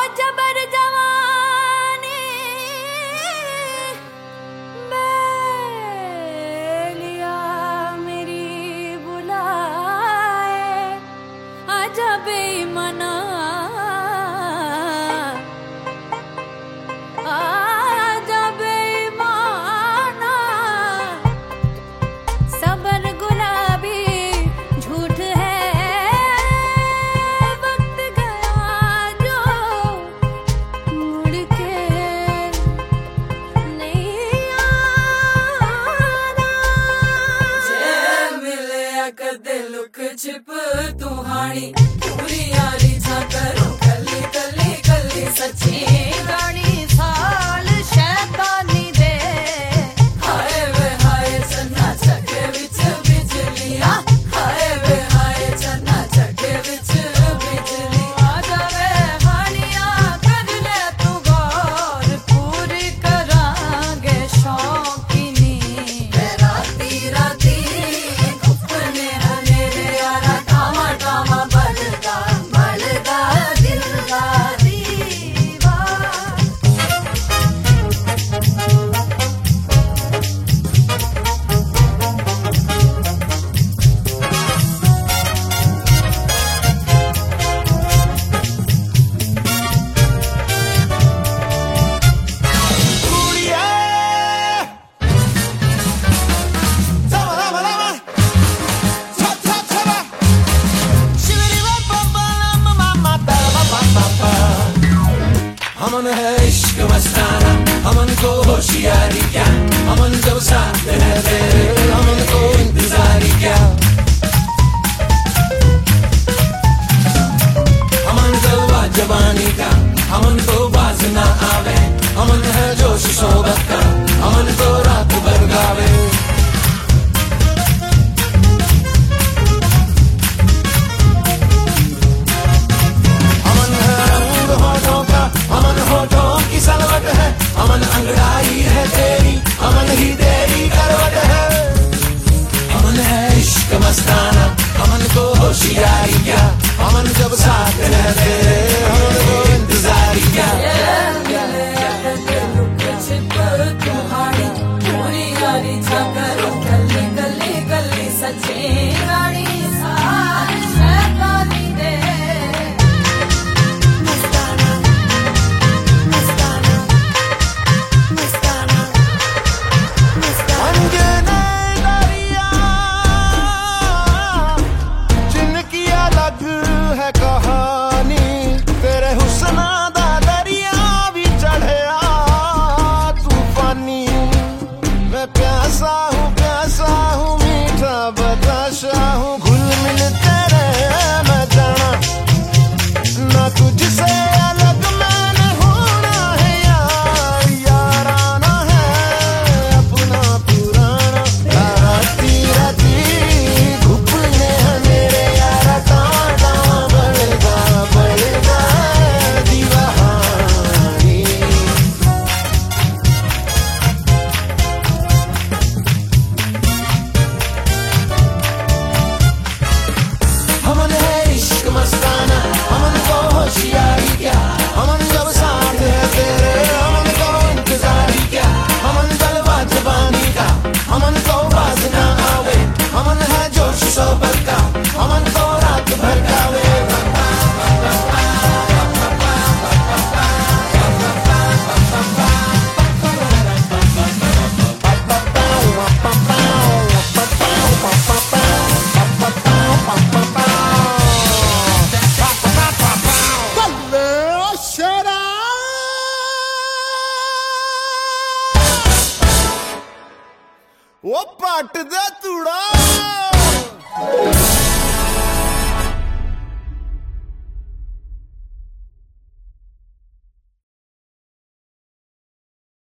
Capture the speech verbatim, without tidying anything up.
जबर जवानी बेलिया मेरी बुलाए, आजा बेईमाना आजा बेईमाना। सबर गुलाबी झूठ है, वक्त गया जो मुड़ के नहीं आना। जे मिले कदे लुक छिप तुहानी, पूरी यारी था करो कली कली कली सच्ची गाड़ी साल शैतानी दे, हाय वे हाय चन्ना चके विच बिजलियां, हाय वे हाय चन्ना चके विच बिजली। आजा वे हानिया कर ले तू गौर, पूरी करांगे शौकीनी। राती राती खुपने मेरे यारा, टामा टामा बलदा बलदा दिल दा दीवा। अमन है इश्क मस्ताना, अमन को होशियारी क्या, अमन जब साथ है तेरे, अमन को इंतजारी क्या। अमन जलवा जवानी का, अमन को बाज ना आवे, अमन है जोश सोबत का, अमन को रात भर गावे। अमन है रंग होठों का, अमन होठों की सलवट है, अमन अंगड़ाई है तेरी, अमन ही तेरी करवट है। अमन है इश्क मस्ताना, अमन को होशियारी क्या, अमन जब साथ है तेरे, अमन को इंतजारी क्या। लुक छिप तुहानी, पूरी यारी था करो गली गली गली सच्ची रानी साल शैतानी दे। मस्ताना मस्ताना मस्ताना मस्ताना। अंजने दरिया जिनकी अलग है कहानी, तेरे हुस्ना दा दरिया भी चढ़या तूफानी। मैं प्यासा हूँ प्यासा हूँ मीठा बताशा हूँ, घुल मिल तेरे मैं जाना, ना तुझसे अलग मैंने होना है यार, याराना है अपना पुराना। राती राती घुपने हैं मेरे यारा, टाटा बलदा बलदा दीवानी। अमन है इश्क मस्ताना, अमन को होशियारी क्या, अमन जब साथ है तेरे, अमन को इंतजारी क्या। अमन जलवा जवानी का, अमन को बाज ना आवे, अमन है जोश सोबत का, अमन को रात भर गावे। वो पट दे तूड़ा।